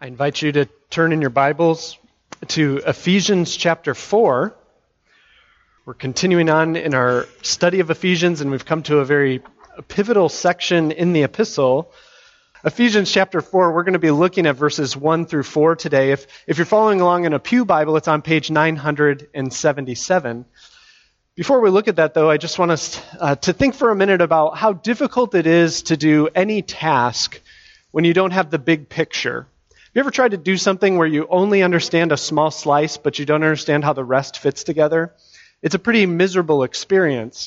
I invite you to turn in your Bibles to Ephesians chapter 4. We're continuing on in our study of Ephesians, and we've come to a very pivotal section in the epistle. Ephesians chapter 4, we're going to be looking at verses 1 through 4 today. If you're following along in a Pew Bible, it's on page 977. Before we look at that, though, I just want us to think for a minute about how difficult it is to do any task when you don't have the big picture. Have you ever tried to do something where you only understand a small slice, but you don't understand how the rest fits together? It's a pretty miserable experience.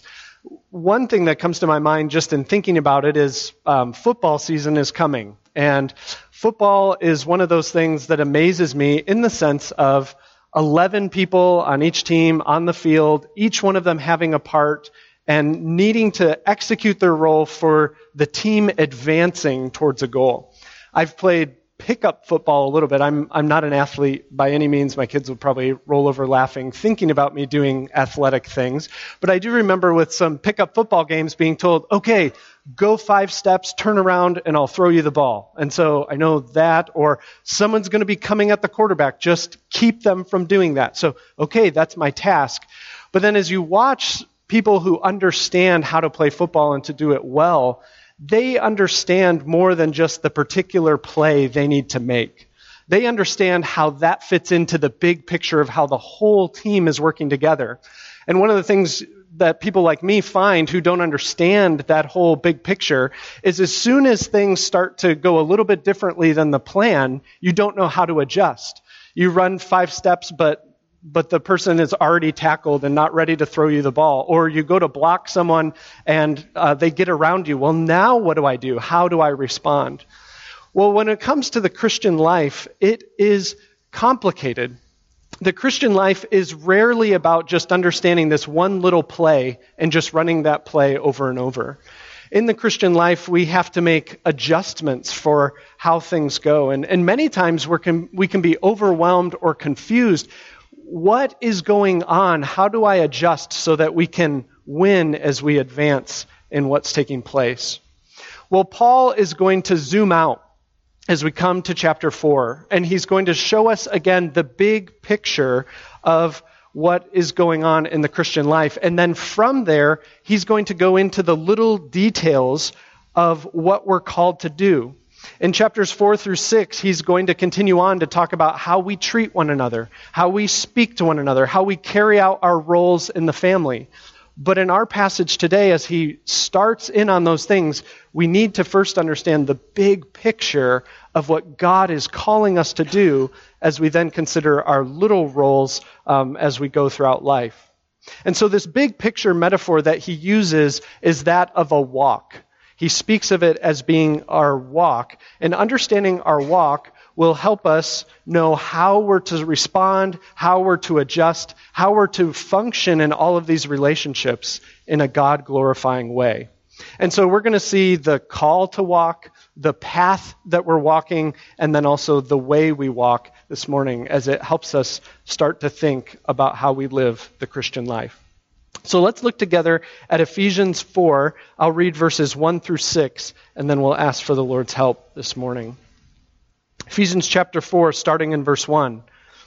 One thing that comes to my mind just in thinking about it is football season is coming. And football is one of those things that amazes me in the sense of 11 people on each team on the field, each one of them having a part and needing to execute their role for the team advancing towards a goal. I've played pickup football a little bit. I'm not an athlete by any means. My kids would probably roll over laughing thinking about me doing athletic things. But I do remember with some pickup football games being told, okay, go 5 steps, turn around, and I'll throw you the ball. And so I know that, or someone's going to be coming at the quarterback. Just keep them from doing that. So, okay, that's my task. But then as you watch people who understand how to play football and to do it well, they understand more than just the particular play they need to make. They understand how that fits into the big picture of how the whole team is working together. And one of the things that people like me find who don't understand that whole big picture is as soon as things start to go a little bit differently than the plan, you don't know how to adjust. You run 5 steps, but the person is already tackled and not ready to throw you the ball. Or you go to block someone and they get around you. Well, now what do I do? How do I respond? Well, when it comes to the Christian life, it is complicated. The Christian life is rarely about just understanding this one little play and just running that play over and over. In the Christian life, we have to make adjustments for how things go. And many times we can be overwhelmed or confused. What is going on? How do I adjust so that we can win as we advance in what's taking place? Well, Paul is going to zoom out as we come to chapter 4, and he's going to show us again the big picture of what is going on in the Christian life. And then from there, he's going to go into the little details of what we're called to do. In chapters 4 through 6, he's going to continue on to talk about how we treat one another, how we speak to one another, how we carry out our roles in the family. But in our passage today, as he starts in on those things, we need to first understand the big picture of what God is calling us to do as we then consider our little roles as we go throughout life. And so this big picture metaphor that he uses is that of a walk. He speaks of it as being our walk, and understanding our walk will help us know how we're to respond, how we're to adjust, how we're to function in all of these relationships in a God-glorifying way. And so we're going to see the call to walk, the path that we're walking, and then also the way we walk this morning as it helps us start to think about how we live the Christian life. So let's look together at Ephesians 4. I'll read verses 1 through 6, and then we'll ask for the Lord's help this morning. Ephesians chapter 4, starting in verse 1.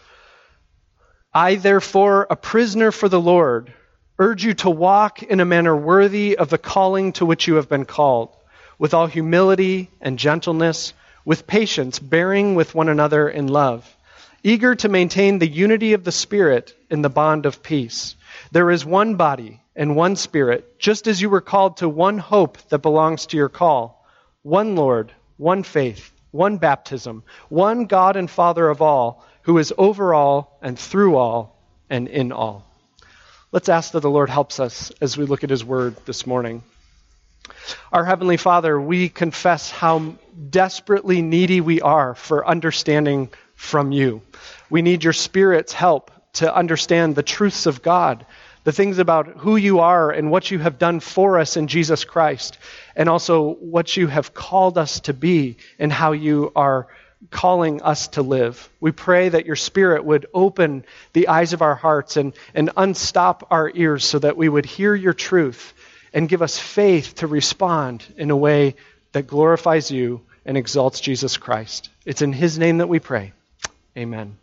I, therefore, a prisoner for the Lord, urge you to walk in a manner worthy of the calling to which you have been called, with all humility and gentleness, with patience, bearing with one another in love, eager to maintain the unity of the Spirit in the bond of peace. There is one body and one Spirit, just as you were called to one hope that belongs to your call, one Lord, one faith, one baptism, one God and Father of all, who is over all and through all and in all. Let's ask that the Lord helps us as we look at his word this morning. Our Heavenly Father, we confess how desperately needy we are for understanding from you. We need your Spirit's help to understand the truths of God, the things about who you are and what you have done for us in Jesus Christ, and also what you have called us to be and how you are calling us to live. We pray that your Spirit would open the eyes of our hearts and unstop our ears so that we would hear your truth and give us faith to respond in a way that glorifies you and exalts Jesus Christ. It's in his name that we pray. Amen.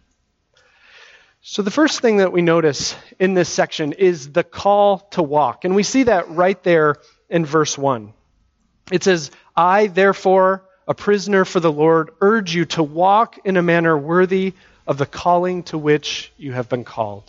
So the first thing that we notice in this section is the call to walk. And we see that right there in verse 1. It says, I, therefore, a prisoner for the Lord, urge you to walk in a manner worthy of the calling to which you have been called.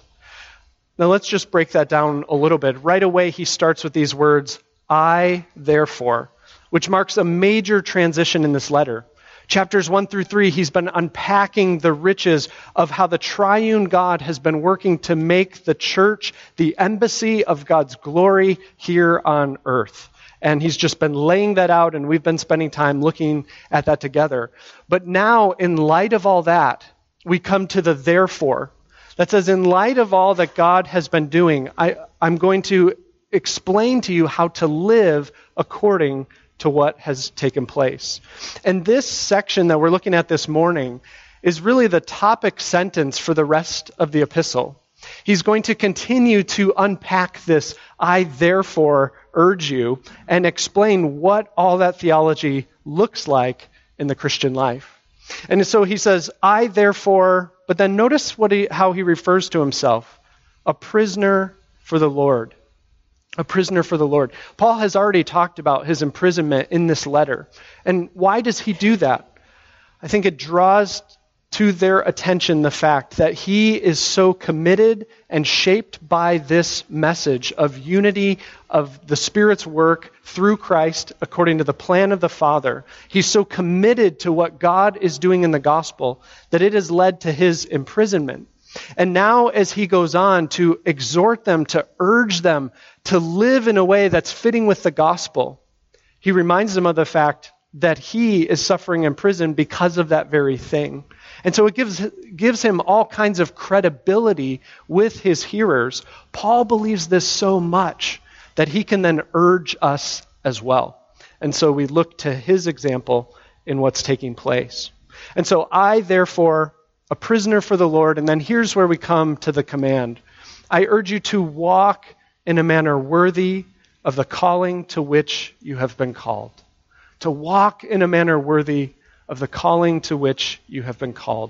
Now let's just break that down a little bit. Right away, he starts with these words, I, therefore, which marks a major transition in this letter. Chapters 1 through 3, he's been unpacking the riches of how the triune God has been working to make the church the embassy of God's glory here on earth. And he's just been laying that out, and we've been spending time looking at that together. But now, in light of all that, we come to the therefore. That says, in light of all that God has been doing, I'm going to explain to you how to live according to what has taken place. And this section that we're looking at this morning is really the topic sentence for the rest of the epistle. He's going to continue to unpack this, I therefore urge you, and explain what all that theology looks like in the Christian life. And so he says, I therefore, but then notice how he refers to himself, a prisoner for the Lord. A prisoner for the Lord. Paul has already talked about his imprisonment in this letter. And why does he do that? I think it draws to their attention the fact that he is so committed and shaped by this message of unity of the Spirit's work through Christ according to the plan of the Father. He's so committed to what God is doing in the gospel that it has led to his imprisonment. And now as he goes on to exhort them, to urge them to live in a way that's fitting with the gospel, he reminds them of the fact that he is suffering in prison because of that very thing. And so it gives him all kinds of credibility with his hearers. Paul believes this so much that he can then urge us as well. And so we look to his example in what's taking place. And so I, therefore, a prisoner for the Lord, and then here's where we come to the command. I urge you to walk in a manner worthy of the calling to which you have been called. To walk in a manner worthy of the calling to which you have been called.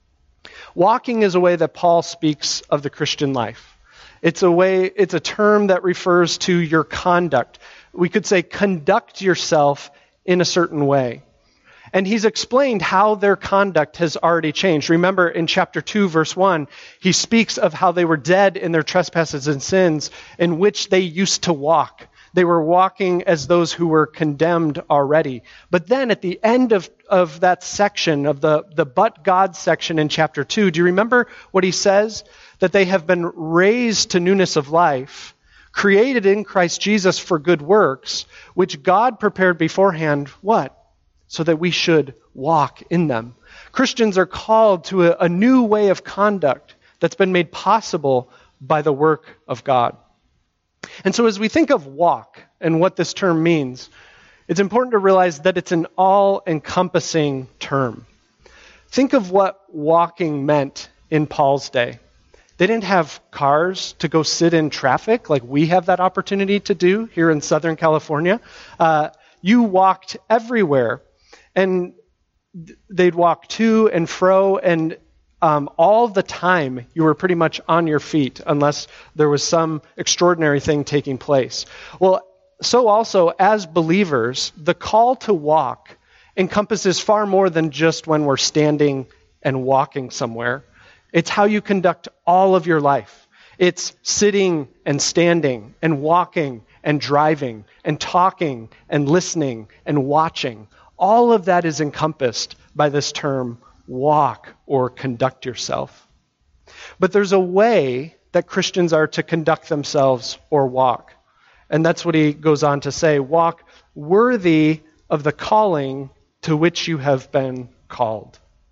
Walking is a way that Paul speaks of the Christian life. It's a term that refers to your conduct. We could say conduct yourself in a certain way. And he's explained how their conduct has already changed. Remember in chapter 2, verse 1, he speaks of how they were dead in their trespasses and sins in which they used to walk. They were walking as those who were condemned already. But then at the end of that section, of the but God section in chapter 2, do you remember what he says? That they have been raised to newness of life, created in Christ Jesus for good works, which God prepared beforehand, what? So that we should walk in them. Christians are called to a new way of conduct that's been made possible by the work of God. And so as we think of walk and what this term means, it's important to realize that it's an all-encompassing term. Think of what walking meant in Paul's day. They didn't have cars to go sit in traffic like we have that opportunity to do here in Southern California. You walked everywhere. And they'd walk to and fro, and all the time you were pretty much on your feet unless there was some extraordinary thing taking place. Well, so also as believers, the call to walk encompasses far more than just when we're standing and walking somewhere. It's how you conduct all of your life. It's sitting and standing and walking and driving and talking and listening and watching. All of that is encompassed by this term, walk or conduct yourself. But there's a way that Christians are to conduct themselves or walk. And that's what he goes on to say, walk worthy of the calling to which you have been called.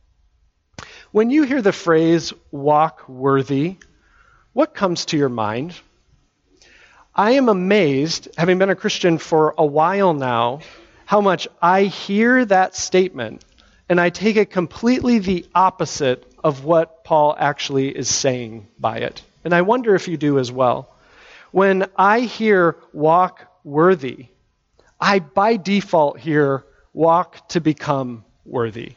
When you hear the phrase walk worthy, what comes to your mind? I am amazed, having been a Christian for a while now, how much I hear that statement and I take it completely the opposite of what Paul actually is saying by it. And I wonder if you do as well. When I hear walk worthy, I by default hear walk to become worthy.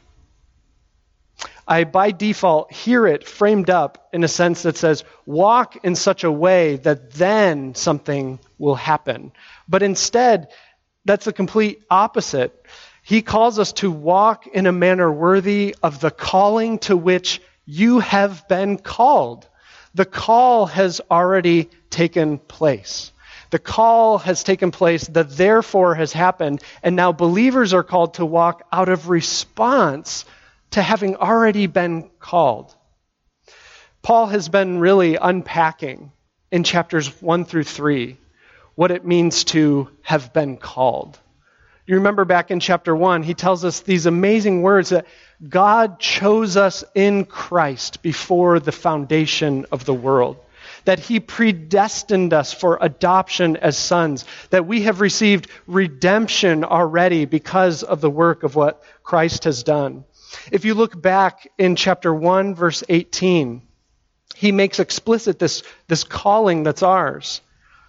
I, by default, hear it framed up in a sense that says, walk in such a way that then something will happen. But instead, that's the complete opposite. He calls us to walk in a manner worthy of the calling to which you have been called. The call has already taken place. The call has taken place, the therefore has happened, and now believers are called to walk out of response to having already been called. Paul has been really unpacking in chapters 1 through 3 what it means to have been called. You remember back in chapter 1, he tells us these amazing words that God chose us in Christ before the foundation of the world, that he predestined us for adoption as sons, that we have received redemption already because of the work of what Christ has done. If you look back in chapter 1, verse 18, he makes explicit this calling that's ours.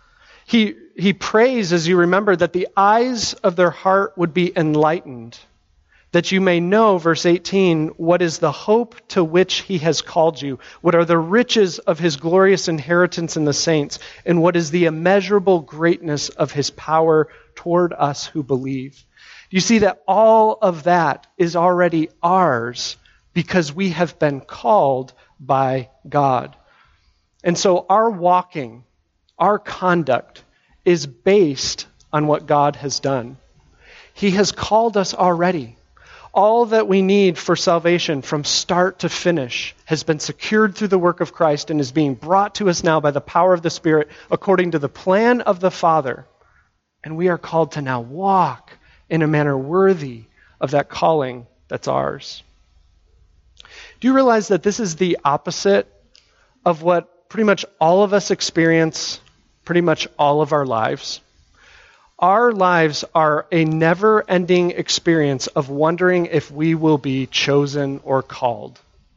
He prays, as you remember, that the eyes of their heart would be enlightened, that you may know, verse 18, what is the hope to which he has called you, what are the riches of his glorious inheritance in the saints, and what is the immeasurable greatness of his power toward us who believe. You see that all of that is already ours because we have been called by God. And so our walking, our conduct is based on what God has done. He has called us already. All that we need for salvation from start to finish has been secured through the work of Christ and is being brought to us now by the power of the Spirit according to the plan of the Father. And we are called to now walk in a manner worthy of that calling that's ours. Do you realize that this is the opposite of what pretty much all of us experience pretty much all of our lives? Our lives are a never-ending experience of wondering if we will be chosen or called.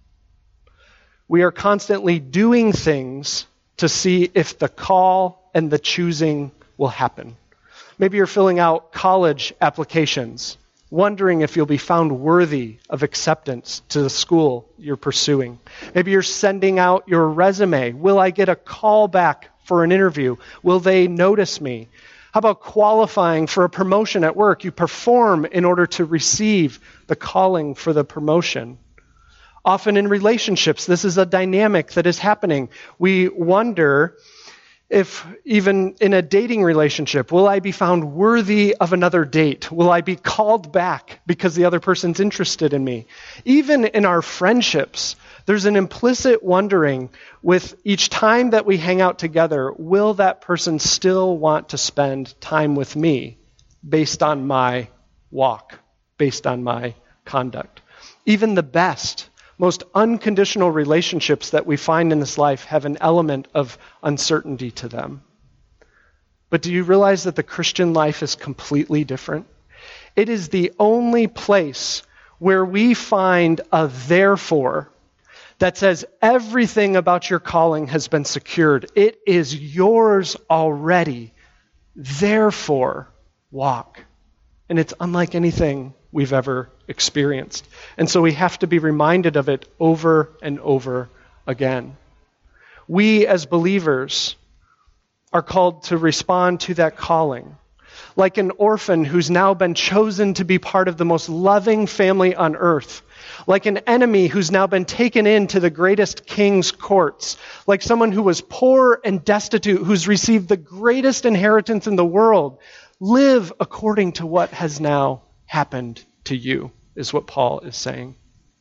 We are constantly doing things to see if the call and the choosing will happen. Maybe you're filling out college applications, wondering if you'll be found worthy of acceptance to the school you're pursuing. Maybe you're sending out your resume. Will I get a call back for an interview? Will they notice me? How about qualifying for a promotion at work? You perform in order to receive the calling for the promotion. Often in relationships, this is a dynamic that is happening. We wonder if even in a dating relationship, will I be found worthy of another date? Will I be called back because the other person's interested in me? Even in our friendships, there's an implicit wondering with each time that we hang out together, will that person still want to spend time with me based on my walk, based on my conduct? Even the best, most unconditional relationships that we find in this life have an element of uncertainty to them. But do you realize that the Christian life is completely different? It is the only place where we find a therefore that says everything about your calling has been secured. It is yours already. Therefore, walk. And it's unlike anything we've ever experienced. And so we have to be reminded of it over and over again. We as believers are called to respond to that calling. Like an orphan who's now been chosen to be part of the most loving family on earth. Like an enemy who's now been taken into the greatest king's courts. Like someone who was poor and destitute, who's received the greatest inheritance in the world. Live according to what has now happened to you, is what Paul is saying.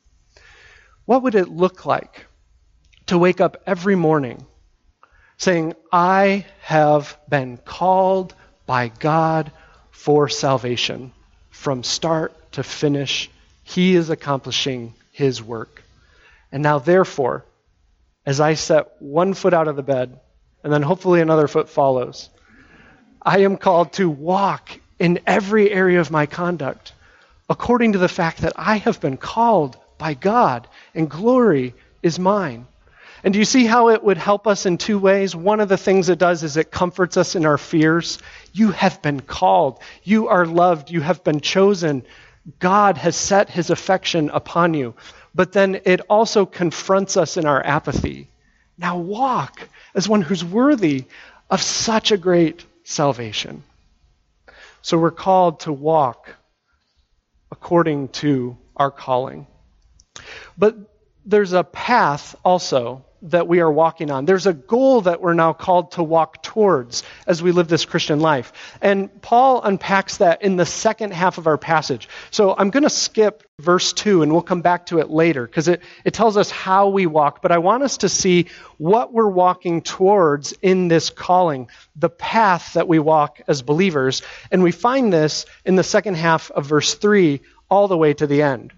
What would it look like to wake up every morning saying, I have been called by God for salvation. From start to finish, he is accomplishing his work. And now, therefore, as I set one foot out of the bed, and then hopefully another foot follows, I am called to walk in every area of my conduct according to the fact that I have been called by God and glory is mine. And do you see how it would help us in two ways? One of the things it does is it comforts us in our fears. You have been called. You are loved. You have been chosen. God has set his affection upon you. But then it also confronts us in our apathy. Now walk as one who's worthy of such a great salvation. So we're called to walk according to our calling. But there's a path also that we are walking on. There's a goal that we're now called to walk towards as we live this Christian life. And Paul unpacks that in the second half of our passage. So I'm going to skip verse 2 and we'll come back to it later because it tells us how we walk. But I want us to see what we're walking towards in this calling, the path that we walk as believers. And we find this in the second half of verse 3 all the way to the end.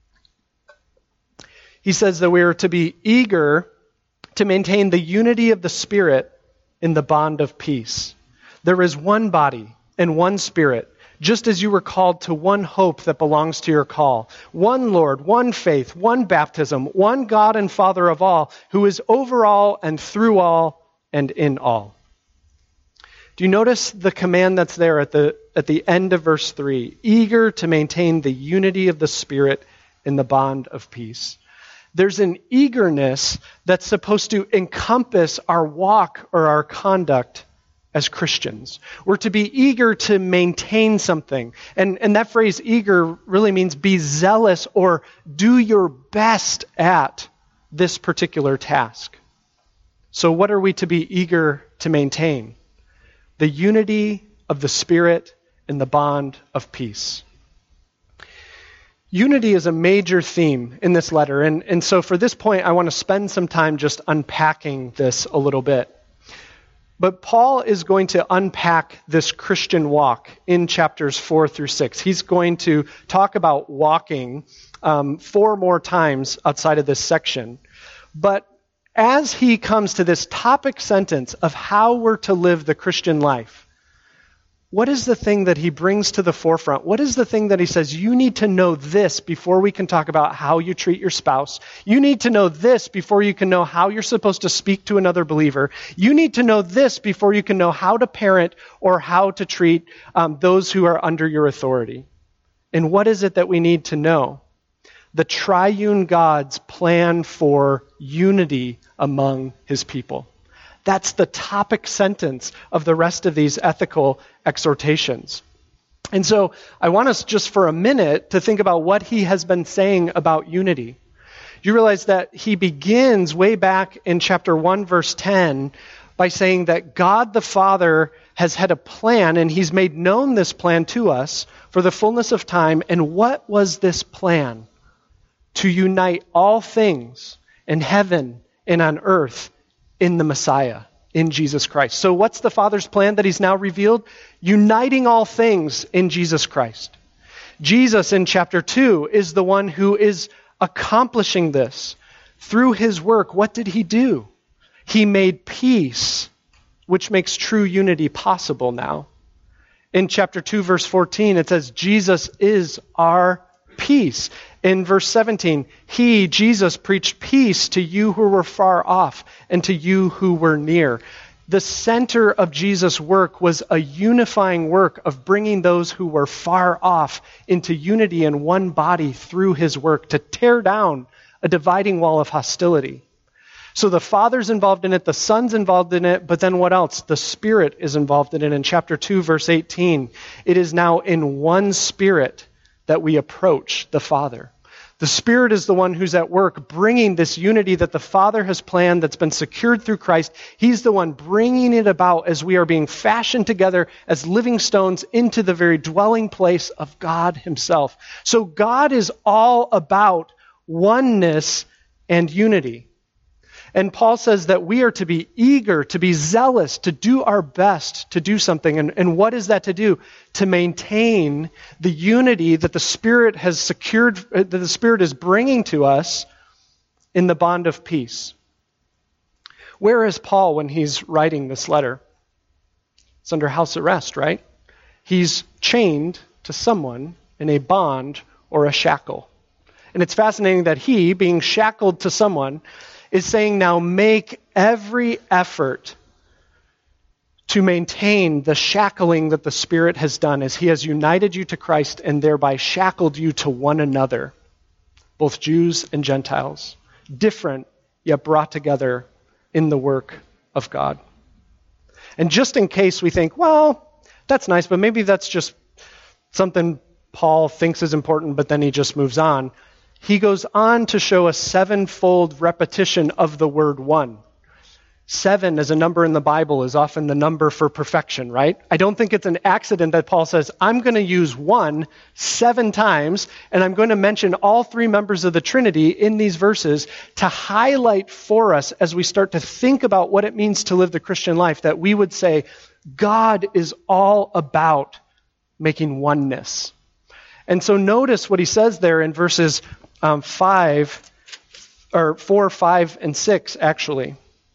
He says that we are to be eager to maintain the unity of the Spirit in the bond of peace. There is one body and one Spirit, just as you were called to one hope that belongs to your call. One Lord, one faith, one baptism, one God and Father of all, who is over all and through all and in all. Do you notice the command that's there at the end of verse 3? Eager to maintain the unity of the Spirit in the bond of peace. There's an eagerness that's supposed to encompass our walk or our conduct as Christians. We're to be eager to maintain something. And that phrase eager really means be zealous or do your best at this particular task. So what are we to be eager to maintain? The unity of the Spirit in the bond of peace. Unity is a major theme in this letter, and so for this point, I want to spend some time just unpacking this a little bit. But Paul is going to unpack this Christian walk in chapters 4 through 6. He's going to talk about walking 4 more times outside of this section. But as he comes to this topic sentence of how we're to live the Christian life, what is the thing that he brings to the forefront? What is the thing that he says, you need to know this before we can talk about how you treat your spouse? You need to know this before you can know how you're supposed to speak to another believer. You need to know this before you can know how to parent or how to treat those who are under your authority. And what is it that we need to know? The triune God's plan for unity among his people. That's the topic sentence of the rest of these ethical exhortations. And so I want us just for a minute to think about what he has been saying about unity. You realize that he begins way back in chapter 1, verse 10, by saying that God the Father has had a plan, and he's made known this plan to us for the fullness of time. And what was this plan? To unite all things in heaven and on earth in the Messiah, in Jesus Christ. So what's the Father's plan that he's now revealed? Uniting all things in Jesus Christ. Jesus in chapter 2 is the one who is accomplishing this. Through his work, what did he do? He made peace, which makes true unity possible now. In chapter 2, verse 14, it says, Jesus is our peace. In verse 17, he, Jesus, preached peace to you who were far off and to you who were near. The center of Jesus' work was a unifying work of bringing those who were far off into unity in one body through his work to tear down a dividing wall of hostility. So the Father's involved in it, the Son's involved in it, but then what else? The Spirit is involved in it. In chapter 2, verse 18, it is now in one Spirit that we approach the Father. The Spirit is the one who's at work bringing this unity that the Father has planned that's been secured through Christ. He's the one bringing it about as we are being fashioned together as living stones into the very dwelling place of God himself. So God is all about oneness and unity. And Paul says that we are to be eager, to be zealous, to do our best to do something. And what is that to do? To maintain the unity that the Spirit has secured, that the Spirit is bringing to us in the bond of peace. Where is Paul when he's writing this letter? It's under house arrest, right? He's chained to someone in a bond or a shackle. And it's fascinating that he, being shackled to someone, is saying now make every effort to maintain the shackling that the Spirit has done as he has united you to Christ and thereby shackled you to one another, both Jews and Gentiles, different yet brought together in the work of God. And just in case we think, well, that's nice, but maybe that's just something Paul thinks is important, but then he just moves on, he goes on to show a sevenfold repetition of the word one. 7 as a number in the Bible is often the number for perfection, right? I don't think it's an accident that Paul says, I'm going to use 1 7 times, and I'm going to mention all 3 members of the Trinity in these verses to highlight for us as we start to think about what it means to live the Christian life, that we would say, God is all about making oneness. And so notice what he says there in verses 4, 5, and 6, actually.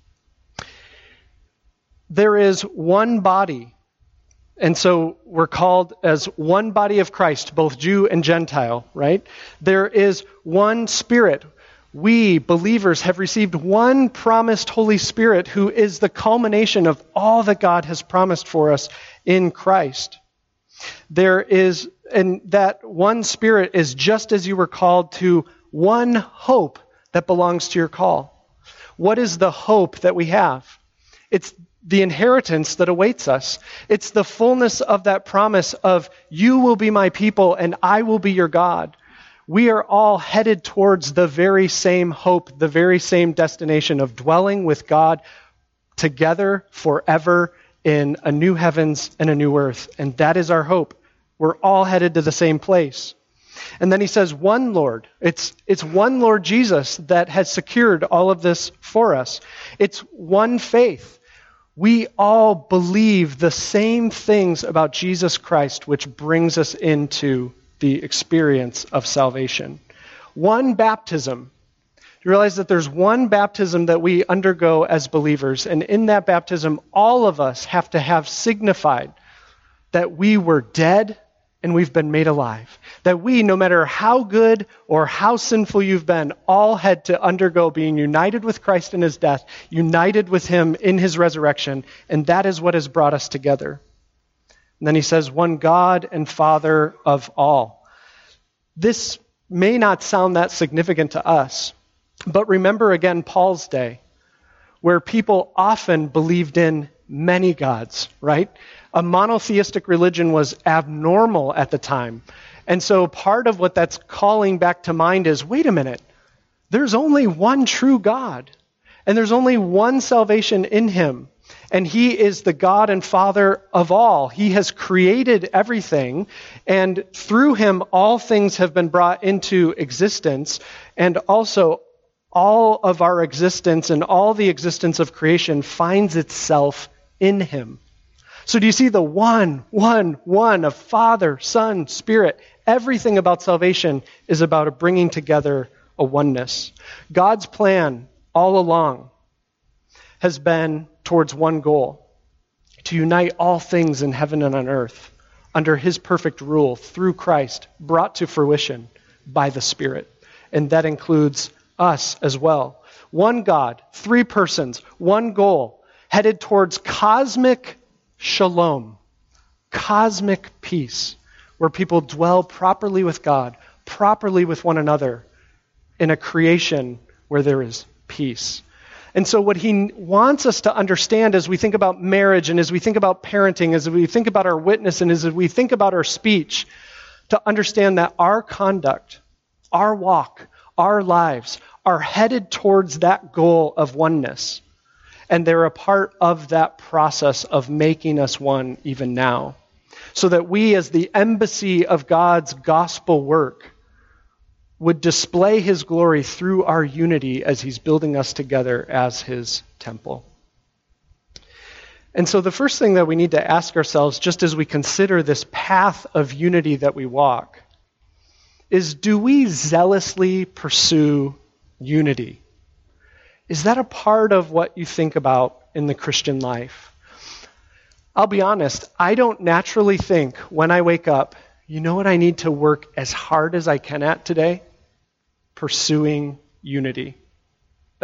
There is one body, and so we're called as one body of Christ, both Jew and Gentile, right? There is one Spirit. We, believers, have received one promised Holy Spirit who is the culmination of all that God has promised for us in Christ. And that one Spirit is just as you were called to one hope that belongs to your call. What is the hope that we have? It's the inheritance that awaits us. It's the fullness of that promise of you will be my people and I will be your God. We are all headed towards the very same hope, the very same destination of dwelling with God together forever in a new heavens and a new earth. And that is our hope. We're all headed to the same place. And then he says, one Lord. It's one Lord Jesus that has secured all of this for us. It's one faith. We all believe the same things about Jesus Christ, which brings us into the experience of salvation. One baptism. You realize that there's one baptism that we undergo as believers, and in that baptism, all of us have to have signified that we were dead and we've been made alive. That we, no matter how good or how sinful you've been, all had to undergo being united with Christ in his death, united with him in his resurrection, and that is what has brought us together. And then he says, one God and Father of all. This may not sound that significant to us, but remember again Paul's day, where people often believed in many gods, right? A monotheistic religion was abnormal at the time. And so part of what that's calling back to mind is, wait a minute, there's only one true God, and there's only one salvation in him, and he is the God and Father of all. He has created everything, and through him all things have been brought into existence, and also all of our existence and all the existence of creation finds itself in him. So do you see the one of Father, Son, Spirit? Everything about salvation is about bringing together a oneness. God's plan all along has been towards one goal, to unite all things in heaven and on earth under his perfect rule through Christ, brought to fruition by the Spirit. And that includes us as well. One God, 3 persons, one goal, headed towards cosmic shalom, cosmic peace, where people dwell properly with God, properly with one another, in a creation where there is peace. And so what he wants us to understand as we think about marriage and as we think about parenting, as we think about our witness and as we think about our speech, to understand that our conduct, our walk, our lives are headed towards that goal of oneness. And they're a part of that process of making us one even now. So that we, as the embassy of God's gospel work, would display his glory through our unity as he's building us together as his temple. And so the first thing that we need to ask ourselves, just as we consider this path of unity that we walk, is, do we zealously pursue unity? Is that a part of what you think about in the Christian life? I'll be honest, I don't naturally think when I wake up, you know what I need to work as hard as I can at today? Pursuing unity. That's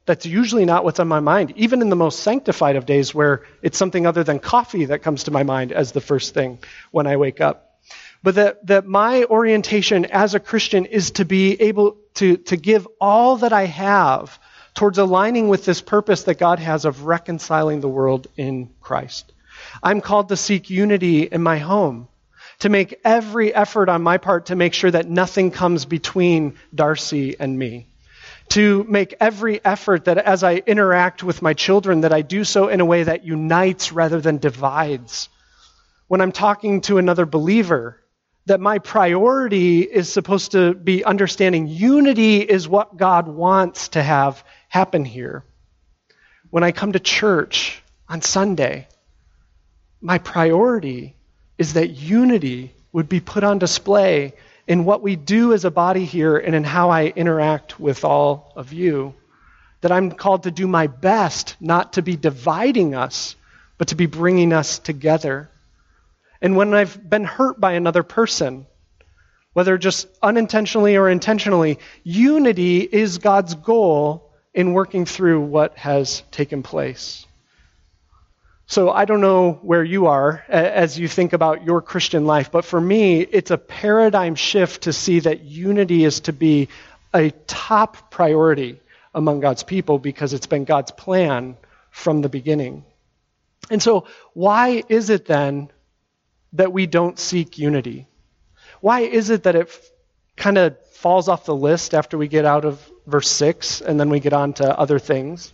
That's usually not what's on my mind, even in the most sanctified of days where it's something other than coffee that comes to my mind as the first thing when I wake up. But that my orientation as a Christian is to be able to give all that I have towards aligning with this purpose that God has of reconciling the world in Christ. I'm called to seek unity in my home, to make every effort on my part to make sure that nothing comes between Darcy and me, to make every effort that as I interact with my children, that I do so in a way that unites rather than divides. When I'm talking to another believer, that my priority is supposed to be understanding unity is what God wants to have happen here. When I come to church on Sunday, my priority is that unity would be put on display in what we do as a body here and in how I interact with all of you. That I'm called to do my best not to be dividing us, but to be bringing us together. And when I've been hurt by another person, whether just unintentionally or intentionally, unity is God's goal in working through what has taken place. So I don't know where you are as you think about your Christian life, but for me, it's a paradigm shift to see that unity is to be a top priority among God's people because it's been God's plan from the beginning. And so why is it then that we don't seek unity? Why is it that it kind of falls off the list after we get out of verse 6 and then we get on to other things?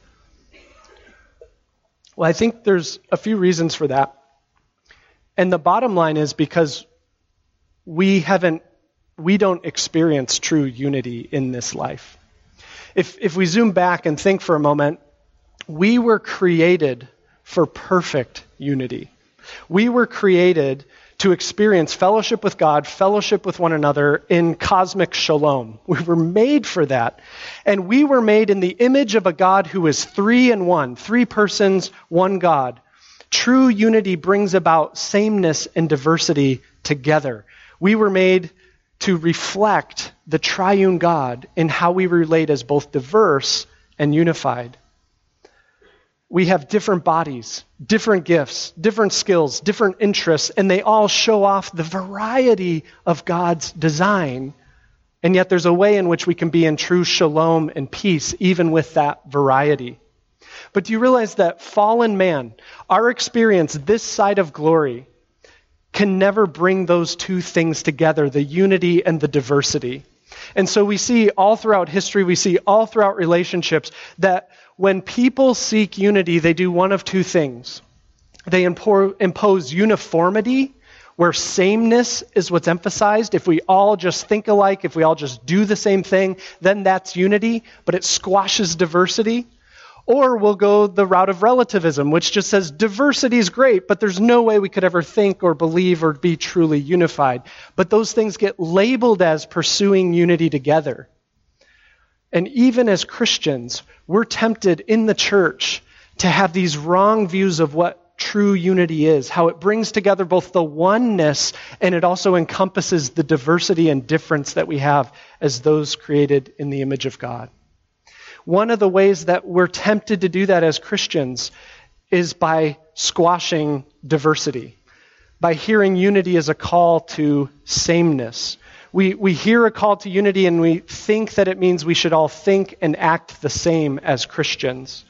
Well, I think there's a few reasons for that. And the bottom line is because we don't experience true unity in this life. If we zoom back and think for a moment, we were created for perfect unity. We were created to experience fellowship with God, fellowship with one another in cosmic shalom. We were made for that. And we were made in the image of a God who is 3 in 1, 3 persons, one God. True unity brings about sameness and diversity together. We were made to reflect the triune God in how we relate as both diverse and unified. We have different bodies, different gifts, different skills, different interests, and they all show off the variety of God's design. And yet there's a way in which we can be in true shalom and peace, even with that variety. But do you realize that fallen man, our experience this side of glory, can never bring those two things together, the unity and the diversity? And so we see all throughout history, we see all throughout relationships that when people seek unity, they do one of two things. They impose uniformity, where sameness is what's emphasized. If we all just think alike, if we all just do the same thing, then that's unity, but it squashes diversity. Or we'll go the route of relativism, which just says diversity is great, but there's no way we could ever think or believe or be truly unified. But those things get labeled as pursuing unity together. And even as Christians, we're tempted in the church to have these wrong views of what true unity is, how it brings together both the oneness and it also encompasses the diversity and difference that we have as those created in the image of God. One of the ways that we're tempted to do that as Christians is by squashing diversity, by hearing unity as a call to sameness. We hear a call to unity and we think that it means we should all think and act the same as Christians.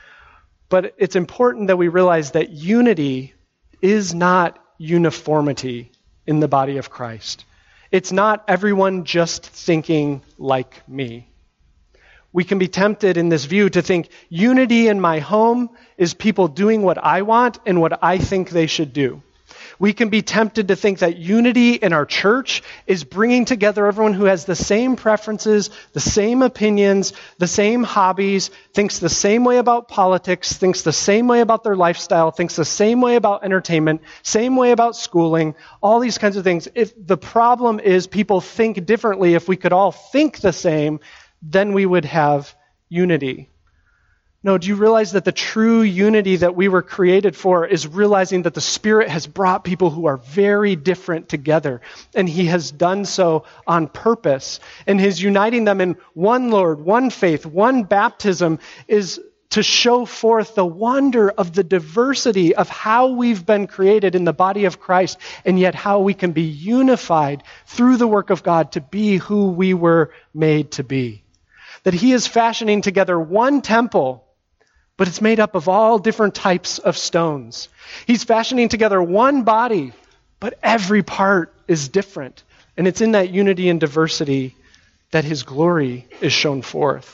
But it's important that we realize that unity is not uniformity in the body of Christ. It's not everyone just thinking like me. We can be tempted in this view to think unity in my home is people doing what I want and what I think they should do. We can be tempted to think that unity in our church is bringing together everyone who has the same preferences, the same opinions, the same hobbies, thinks the same way about politics, thinks the same way about their lifestyle, thinks the same way about entertainment, same way about schooling, all these kinds of things. If the problem is people think differently, if we could all think the same, then we would have unity. No, do you realize that the true unity that we were created for is realizing that the Spirit has brought people who are very different together, and He has done so on purpose, and He's uniting them in one Lord, one faith, one baptism is to show forth the wonder of the diversity of how we've been created in the body of Christ, and yet how we can be unified through the work of God to be who we were made to be. That He is fashioning together one temple, but it's made up of all different types of stones. He's fashioning together one body, but every part is different. And it's in that unity and diversity that His glory is shown forth.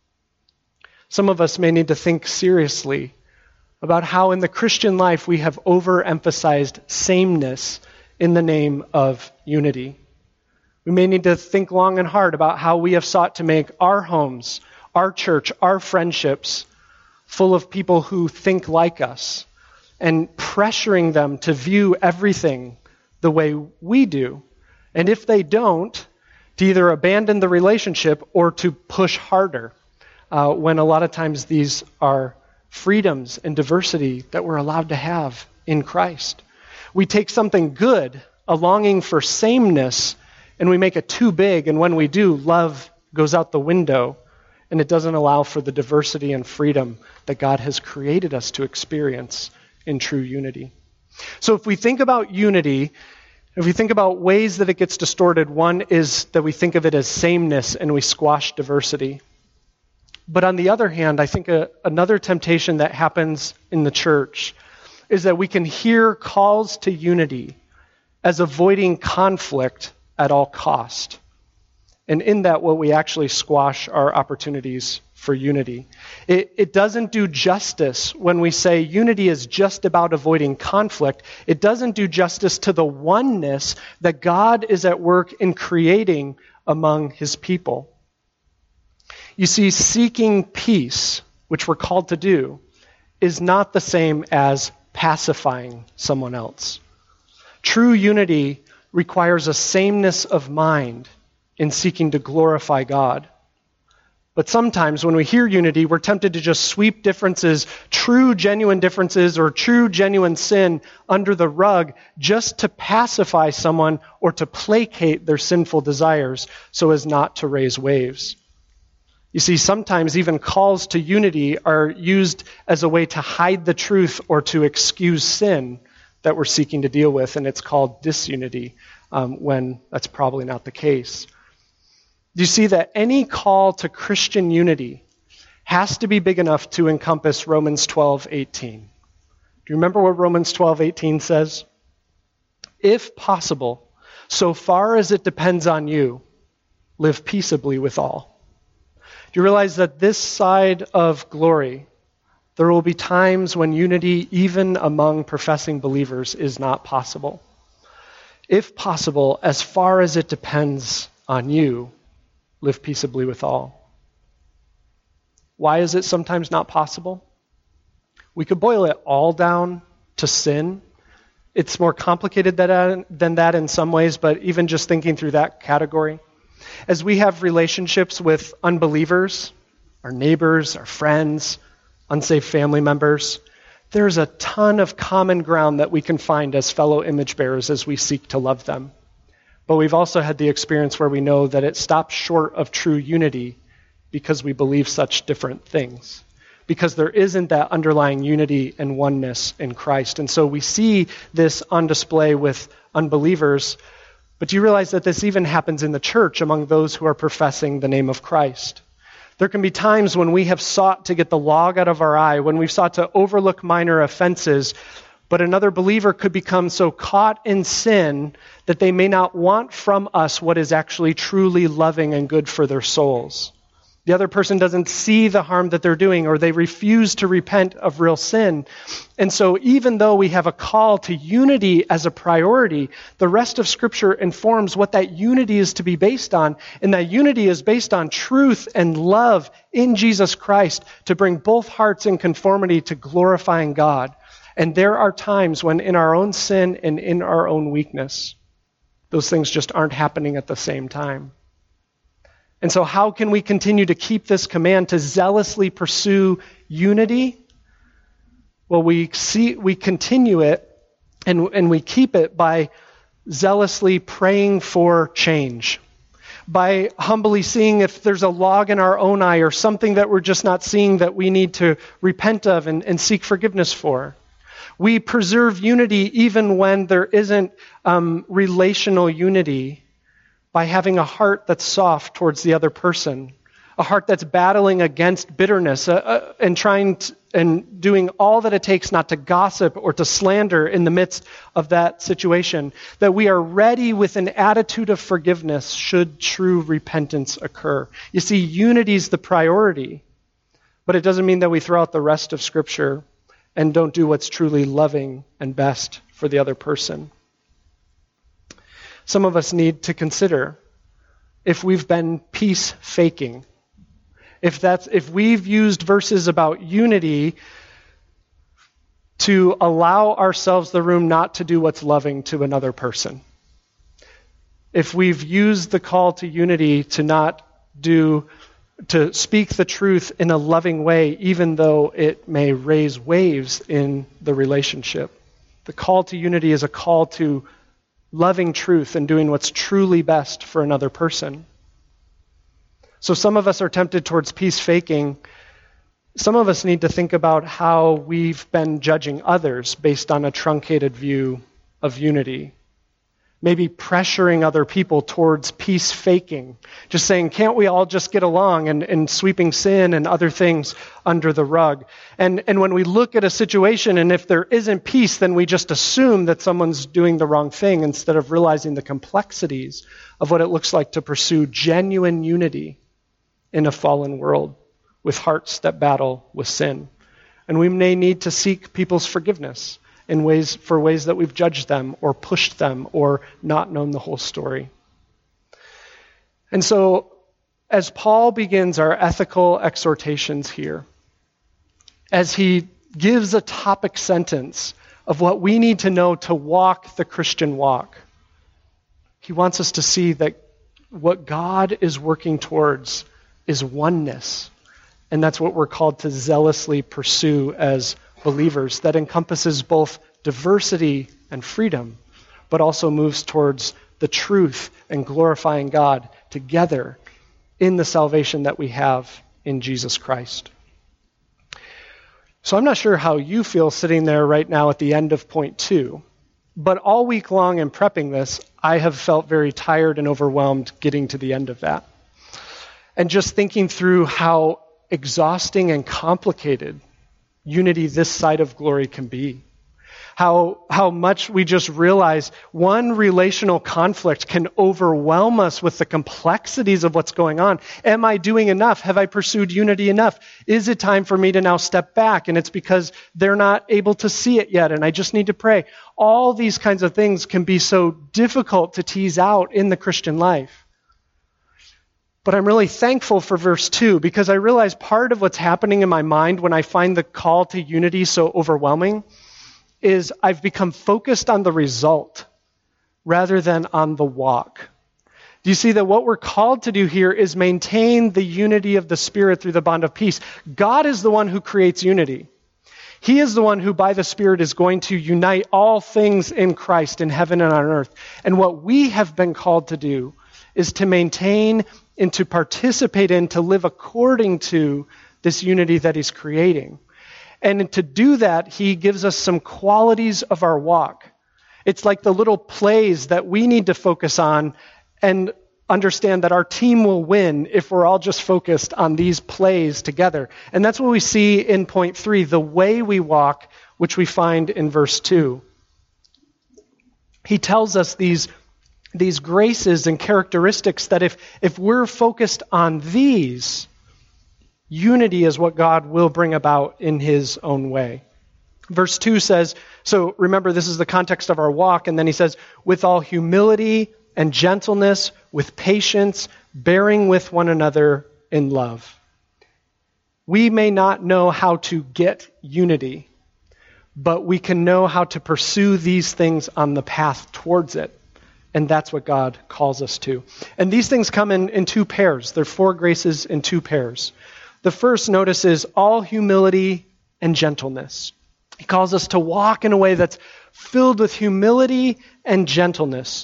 Some of us may need to think seriously about how in the Christian life we have overemphasized sameness in the name of unity. We may need to think long and hard about how we have sought to make our homes, our church, our friendships full of people who think like us, and pressuring them to view everything the way we do. And if they don't, to either abandon the relationship or to push harder, when a lot of times these are freedoms and diversity that we're allowed to have in Christ. We take something good, a longing for sameness, and we make it too big, and when we do, love goes out the window, and it doesn't allow for the diversity and freedom that God has created us to experience in true unity. So if we think about unity, if we think about ways that it gets distorted, one is that we think of it as sameness and we squash diversity. But on the other hand, I think another temptation that happens in the church is that we can hear calls to unity as avoiding conflict at all cost. And in that, what we actually squash are opportunities for unity. It doesn't do justice when we say unity is just about avoiding conflict. It doesn't do justice to the oneness that God is at work in creating among His people. You see, seeking peace, which we're called to do, is not the same as pacifying someone else. True unity requires a sameness of mind in seeking to glorify God. But sometimes when we hear unity, we're tempted to just sweep differences, true, genuine differences, or true, genuine sin under the rug just to pacify someone or to placate their sinful desires so as not to raise waves. You see, sometimes even calls to unity are used as a way to hide the truth or to excuse sin that we're seeking to deal with, and it's called disunity when that's probably not the case. You see that any call to Christian unity has to be big enough to encompass Romans 12:18. Do you remember what Romans 12:18 says? If possible, so far as it depends on you, live peaceably with all. Do you realize that this side of glory, there will be times when unity, even among professing believers, is not possible? If possible, as far as it depends on you, live peaceably with all. Why is it sometimes not possible? We could boil it all down to sin. It's more complicated than that in some ways, but even just thinking through that category. As we have relationships with unbelievers, our neighbors, our friends, unsaved family members, there's a ton of common ground that we can find as fellow image bearers as we seek to love them. But we've also had the experience where we know that it stops short of true unity because we believe such different things, because there isn't that underlying unity and oneness in Christ. And so we see this on display with unbelievers. But do you realize that this even happens in the church among those who are professing the name of Christ? There can be times when we have sought to get the log out of our eye, when we've sought to overlook minor offenses, but another believer could become so caught in sin that they may not want from us what is actually truly loving and good for their souls. The other person doesn't see the harm that they're doing, or they refuse to repent of real sin. And so even though we have a call to unity as a priority, the rest of Scripture informs what that unity is to be based on. And that unity is based on truth and love in Jesus Christ to bring both hearts in conformity to glorifying God. And there are times when in our own sin and in our own weakness, those things just aren't happening at the same time. And so how can we continue to keep this command to zealously pursue unity? Well, we continue it and we keep it by zealously praying for change, by humbly seeing if there's a log in our own eye or something that we're just not seeing that we need to repent of and seek forgiveness for. We preserve unity even when there isn't relational unity by having a heart that's soft towards the other person, a heart that's battling against bitterness and doing all that it takes not to gossip or to slander in the midst of that situation, that we are ready with an attitude of forgiveness should true repentance occur. You see, unity is the priority, but it doesn't mean that we throw out the rest of Scripture and don't do what's truly loving and best for the other person. Some of us need to consider if we've been peace faking. If we've used verses about unity to allow ourselves the room not to do what's loving to another person. If we've used the call to unity to speak the truth in a loving way, even though it may raise waves in the relationship. The call to unity is a call to loving truth and doing what's truly best for another person. So some of us are tempted towards peace faking. Some of us need to think about how we've been judging others based on a truncated view of unity. Maybe pressuring other people towards peace faking. Just saying, can't we all just get along, and sweeping sin and other things under the rug. And when we look at a situation and if there isn't peace, then we just assume that someone's doing the wrong thing instead of realizing the complexities of what it looks like to pursue genuine unity in a fallen world with hearts that battle with sin. And we may need to seek people's forgiveness for ways that we've judged them or pushed them or not known the whole story. And so, as Paul begins our ethical exhortations here, as he gives a topic sentence of what we need to know to walk the Christian walk, he wants us to see that what God is working towards is oneness. And that's what we're called to zealously pursue as believers. That encompasses both diversity and freedom, but also moves towards the truth and glorifying God together in the salvation that we have in Jesus Christ. So I'm not sure how you feel sitting there right now at the end of point 2, but all week long in prepping this, I have felt very tired and overwhelmed getting to the end of that. And just thinking through how exhausting and complicated unity this side of glory can be. How much we just realize one relational conflict can overwhelm us with the complexities of what's going on. Am I doing enough? Have I pursued unity enough? Is it time for me to now step back? And it's because they're not able to see it yet, and I just need to pray. All these kinds of things can be so difficult to tease out in the Christian life. But I'm really thankful for verse 2 because I realize part of what's happening in my mind when I find the call to unity so overwhelming is I've become focused on the result rather than on the walk. Do you see that what we're called to do here is maintain the unity of the Spirit through the bond of peace? God is the one who creates unity. He is the one who by the Spirit is going to unite all things in Christ in heaven and on earth. And what we have been called to do is to maintain and to participate in, to live according to this unity that he's creating. And to do that, he gives us some qualities of our walk. It's like the little plays that we need to focus on and understand that our team will win if we're all just focused on these plays together. And that's what we see in point 3, the way we walk, which we find in verse 2. He tells us these graces and characteristics that if we're focused on these, unity is what God will bring about in his own way. Verse 2 says, so remember this is the context of our walk, and then he says, with all humility and gentleness, with patience, bearing with one another in love. We may not know how to get unity, but we can know how to pursue these things on the path towards it. And that's what God calls us to. And these things come in two pairs. They're 4 graces in 2 pairs. The first, notice, is all humility and gentleness. He calls us to walk in a way that's filled with humility and gentleness.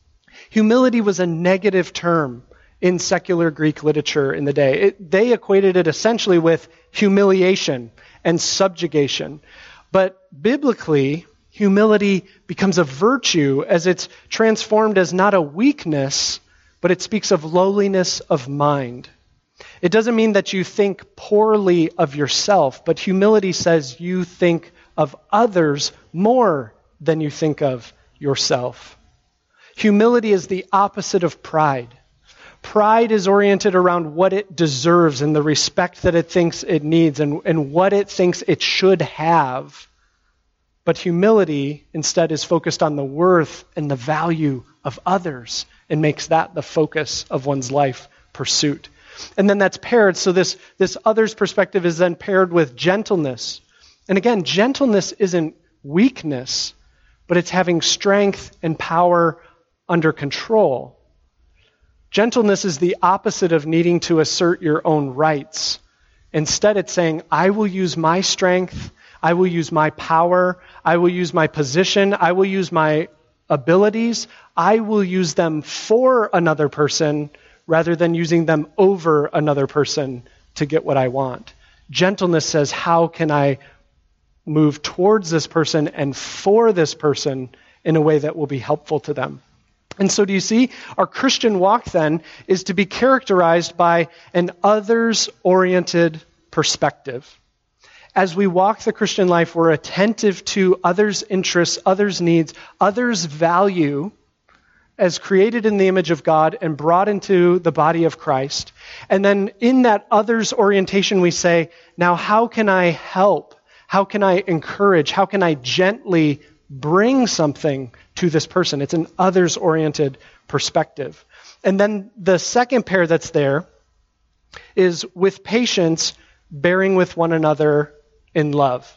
Humility was a negative term in secular Greek literature in the day. They equated it essentially with humiliation and subjugation. But biblically, humility becomes a virtue as it's transformed as not a weakness, but it speaks of lowliness of mind. It doesn't mean that you think poorly of yourself, but humility says you think of others more than you think of yourself. Humility is the opposite of pride. Pride is oriented around what it deserves and the respect that it thinks it needs and what it thinks it should have. But humility instead is focused on the worth and the value of others and makes that the focus of one's life pursuit. And then that's paired, so this others perspective is then paired with gentleness. And again, gentleness isn't weakness, but it's having strength and power under control. Gentleness is the opposite of needing to assert your own rights. Instead, it's saying, I will use my strength, I will use my power, I will use my position, I will use my abilities, I will use them for another person rather than using them over another person to get what I want. Gentleness says, how can I move towards this person and for this person in a way that will be helpful to them? And so do you see, our Christian walk then is to be characterized by an others-oriented perspective. As we walk the Christian life, we're attentive to others' interests, others' needs, others' value as created in the image of God and brought into the body of Christ. And then in that others orientation, we say, now how can I help? How can I encourage? How can I gently bring something to this person? It's an others-oriented perspective. And then the second pair that's there is with patience, bearing with one another in love.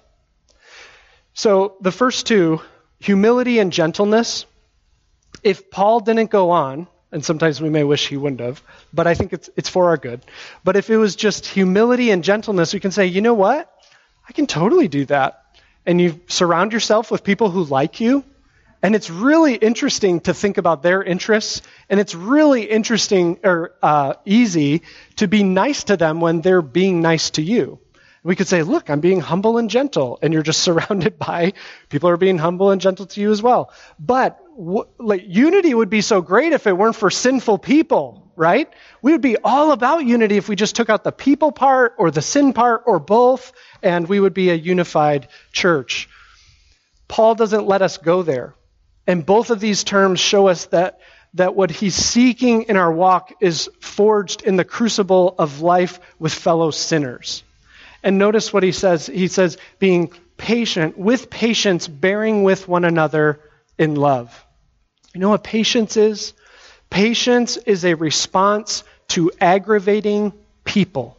So the first two, humility and gentleness, if Paul didn't go on, and sometimes we may wish he wouldn't have, but I think it's for our good. But if it was just humility and gentleness, we can say, you know what? I can totally do that. And you surround yourself with people who like you, and it's really interesting to think about their interests, and it's really interesting or easy to be nice to them when they're being nice to you. We could say, look, I'm being humble and gentle, and you're just surrounded by people who are being humble and gentle to you as well. But unity would be so great if it weren't for sinful people, right? We would be all about unity if we just took out the people part or the sin part or both, and we would be a unified church. Paul doesn't let us go there. And both of these terms show us that what he's seeking in our walk is forged in the crucible of life with fellow sinners. And notice what he says. He says, being patient, with patience, bearing with one another in love. You know what patience is? Patience is a response to aggravating people.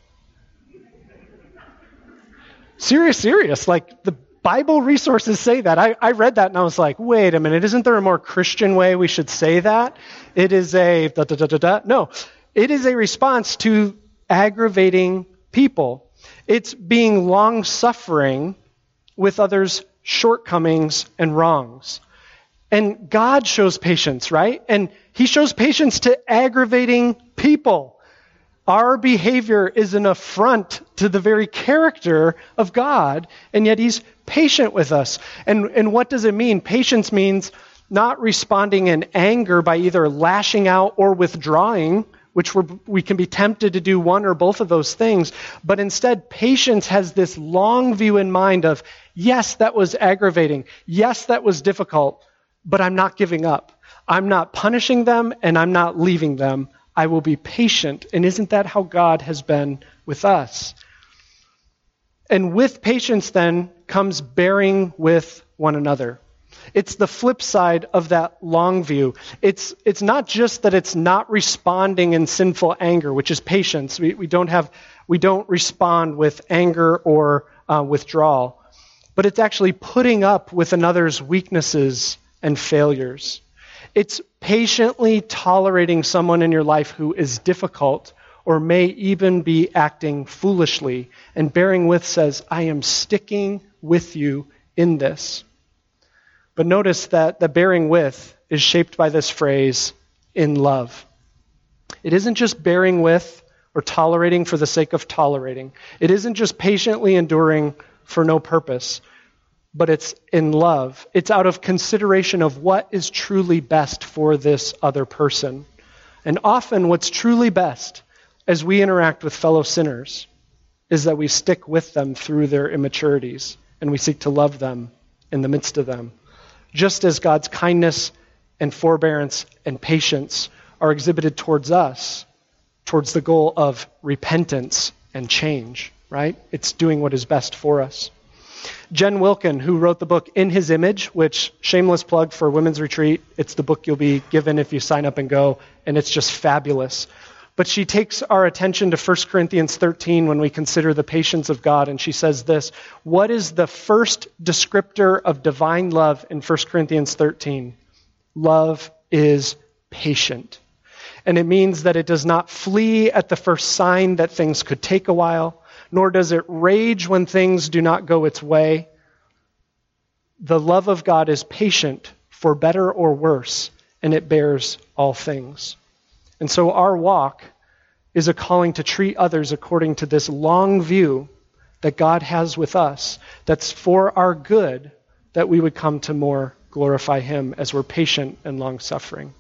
Serious. Like the Bible resources say that. I read that and I was like, wait a minute, isn't there a more Christian way we should say that? It is a No, it is a response to aggravating people. It's being long-suffering with others' shortcomings and wrongs. And God shows patience, right? And he shows patience to aggravating people. Our behavior is an affront to the very character of God, and yet he's patient with us. And what does it mean? Patience means not responding in anger by either lashing out or withdrawing, which we can be tempted to do one or both of those things, but instead patience has this long view in mind of, yes, that was aggravating, yes, that was difficult, but I'm not giving up. I'm not punishing them, and I'm not leaving them. I will be patient. And isn't that how God has been with us? And with patience then comes bearing with one another. It's the flip side of that long view. It's not just that it's not responding in sinful anger, which is patience. We don't respond with anger or withdrawal, but it's actually putting up with another's weaknesses and failures. It's patiently tolerating someone in your life who is difficult or may even be acting foolishly. And bearing with says, I am sticking with you in this. But notice that the bearing with is shaped by this phrase, in love. It isn't just bearing with or tolerating for the sake of tolerating. It isn't just patiently enduring for no purpose, but it's in love. It's out of consideration of what is truly best for this other person. And often what's truly best as we interact with fellow sinners is that we stick with them through their immaturities and we seek to love them in the midst of them. Just as God's kindness and forbearance and patience are exhibited towards us, towards the goal of repentance and change, right? It's doing what is best for us. Jen Wilkin, who wrote the book In His Image, which, shameless plug for Women's Retreat, it's the book you'll be given if you sign up and go, and it's just fabulous. But she takes our attention to 1 Corinthians 13 when we consider the patience of God, and she says this, what is the first descriptor of divine love in 1 Corinthians 13? Love is patient. And it means that it does not flee at the first sign that things could take a while, nor does it rage when things do not go its way. The love of God is patient for better or worse, and it bears all things. And so our walk is a calling to treat others according to this long view that God has with us, that's for our good, that we would come to more glorify Him as we're patient and long-suffering.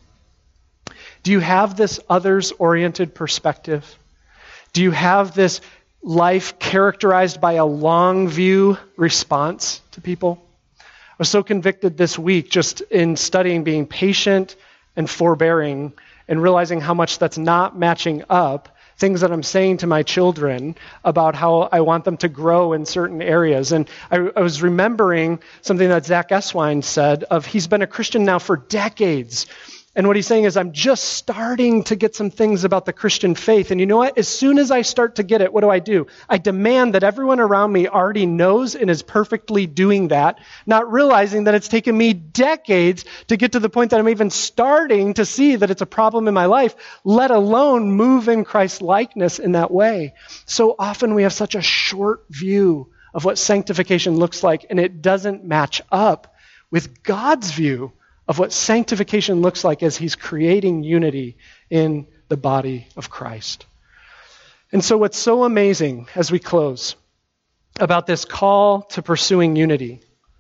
Do you have this others-oriented perspective? Do you have this life characterized by a long view response to people? I was so convicted this week just in studying being patient and forbearing and realizing how much that's not matching up things that I'm saying to my children about how I want them to grow in certain areas. And I was remembering something that Zach Eswine said of he's been a Christian now for decades. And what he's saying is, I'm just starting to get some things about the Christian faith. And you know what? As soon as I start to get it, what do? I demand that everyone around me already knows and is perfectly doing that, not realizing that it's taken me decades to get to the point that I'm even starting to see that it's a problem in my life, let alone move in Christ's likeness in that way. So often we have such a short view of what sanctification looks like, and it doesn't match up with God's view of what sanctification looks like as He's creating unity in the body of Christ. And so what's so amazing as we close about this call to pursuing unity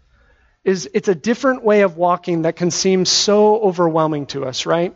is it's a different way of walking that can seem so overwhelming to us, right?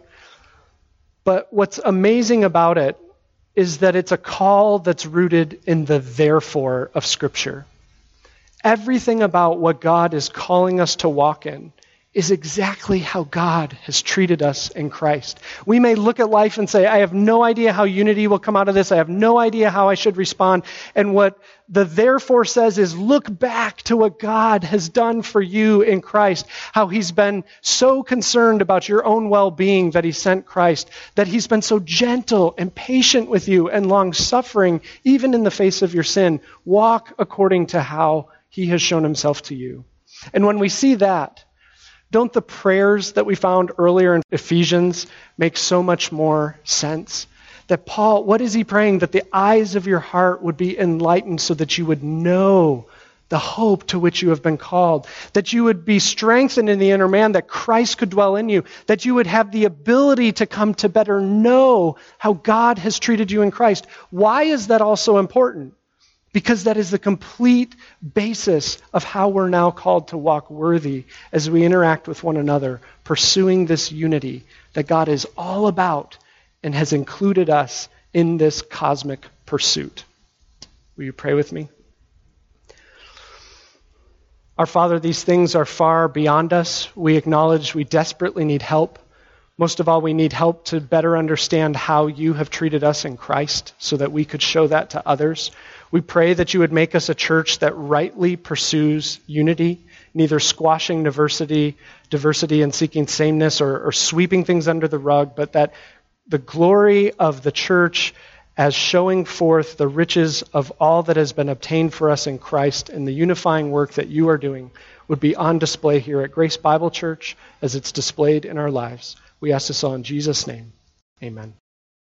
But what's amazing about it is that it's a call that's rooted in the therefore of Scripture. Everything about what God is calling us to walk in is exactly how God has treated us in Christ. We may look at life and say, I have no idea how unity will come out of this. I have no idea how I should respond. And what the therefore says is look back to what God has done for you in Christ, how He's been so concerned about your own well-being that He sent Christ, that He's been so gentle and patient with you and long-suffering, even in the face of your sin. Walk according to how He has shown Himself to you. And when we see that, don't the prayers that we found earlier in Ephesians make so much more sense? That Paul, what is he praying? That the eyes of your heart would be enlightened so that you would know the hope to which you have been called. That you would be strengthened in the inner man, that Christ could dwell in you. That you would have the ability to come to better know how God has treated you in Christ. Why is that also important? Because that is the complete basis of how we're now called to walk worthy as we interact with one another, pursuing this unity that God is all about and has included us in this cosmic pursuit. Will you pray with me? Our Father, these things are far beyond us. We acknowledge we desperately need help. Most of all, we need help to better understand how you have treated us in Christ so that we could show that to others. We pray that you would make us a church that rightly pursues unity, neither squashing diversity and seeking sameness or sweeping things under the rug, but that the glory of the church as showing forth the riches of all that has been obtained for us in Christ and the unifying work that you are doing would be on display here at Grace Bible Church as it's displayed in our lives. We ask this all in Jesus' name. Amen.